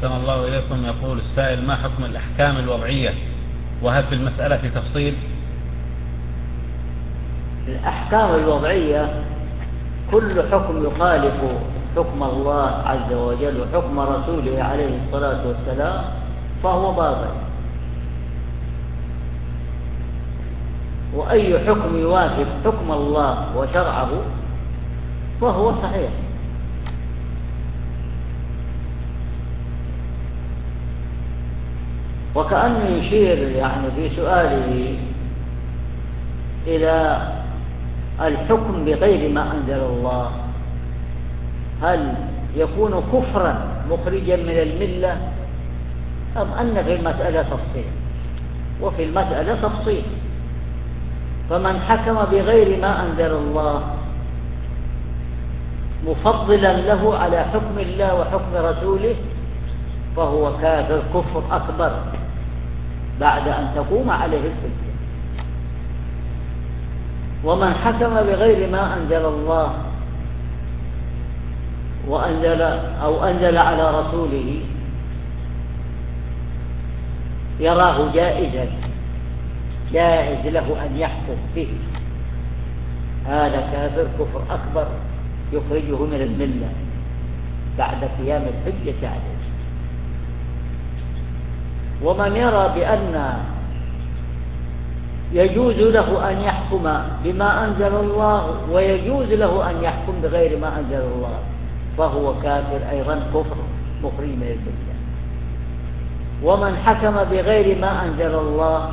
أحسن الله إليكم. يقول السائل: ما حكم الأحكام الوضعية، وهل في المسألة تفصيل؟ الأحكام الوضعية كل حكم يخالف حكم الله عز وجل وحكم رسوله عليه الصلاة والسلام فهو باطل، وأي حكم يوافق حكم الله وشرعه فهو صحيح. وكأنه يشير في سؤاله إلى الحكم بغير ما أنزل الله، هل يكون كفرا مخرجا من الملة أم أن في المسألة تفصيل؟ وفي المسألة تفصيل، فمن حكم بغير ما أنزل الله مفضلا له على حكم الله وحكم رسوله فهو كافر كفر أكبر بعد أن تقوم عليه الحجة. ومن حكم بغير ما أنزل الله أنزل على رسوله يراه جائز له أن يحكم به، هذا كافر كفر أكبر يخرجه من الملة بعد قيام الحجة عليه. ومن يرى بأن يجوز له أن يحكم بما أنزل الله ويجوز له أن يحكم بغير ما أنزل الله فهو كافر أيضا كفر مخرج من الملة. ومن حكم بغير ما أنزل الله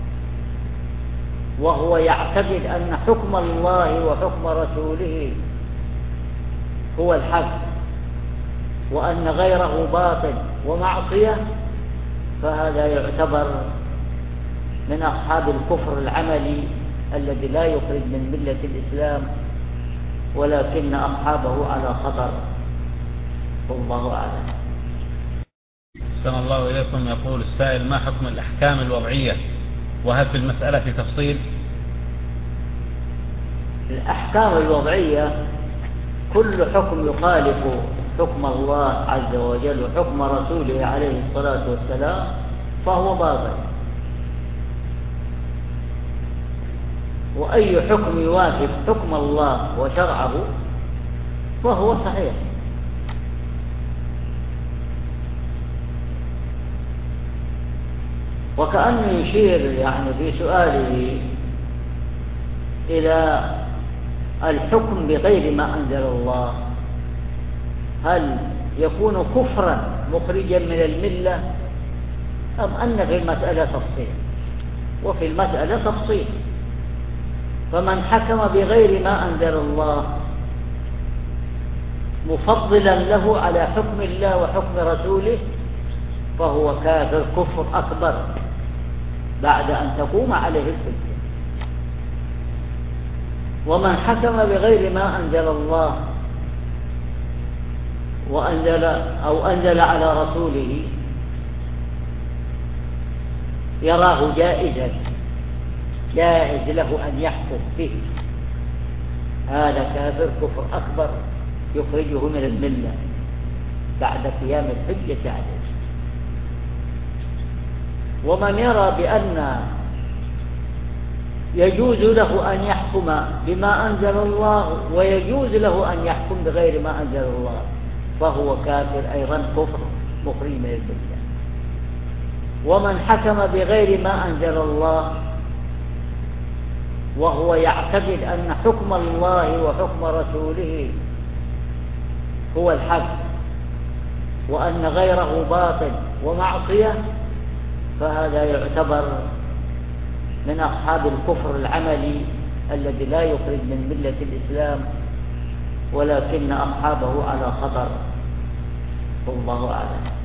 وهو يعتقد أن حكم الله وحكم رسوله هو الحق وأن غيره باطل ومعصية فهذا يعتبر من أصحاب الكفر العملي الذي لا يخرج من ملة الإسلام ولكن أصحابه على خطر، والله أعلم. أحسن الله إليكم. يقول السائل: ما حكم الأحكام الوضعية، وهل في المسألة تفصيل؟ الأحكام الوضعية كل حكم يخالف حكم الله عز وجل وحكم رسوله عليه الصلاة والسلام فهو باطل، وأي حكم يوافق حكم الله وشرعه فهو صحيح. وكأنه يشير في سؤاله إلى الحكم بغير ما أنزل الله، هل يكون كفرا مخرجا من الملة أم أن في المسألة تفصيل؟ وفي المسألة تفصيل، فمن حكم بغير ما أنزل الله مفضلا له على حكم الله وحكم رسوله فهو كافر كفر أكبر بعد أن تقوم عليه الحجة. ومن حكم بغير ما أنزل الله أنزل على رسوله يراه جائز له أن يحكم به، هذا كافر كفر أكبر يخرجه من الملة بعد قيام الحجة عليه. ومن يرى بأن يجوز له أن يحكم بما أنزل الله ويجوز له أن يحكم بغير ما أنزل الله فهو كافر أيضا كفر مخرج من الملة. ومن حكم بغير ما أنزل الله وهو يعتقد أن حكم الله وحكم رسوله هو الحق وأن غيره باطل ومعصية فهذا يعتبر من أصحاب الكفر العملي الذي لا يخرج من ملة الإسلام ولكن أصحابه على خطر، والله أعلم.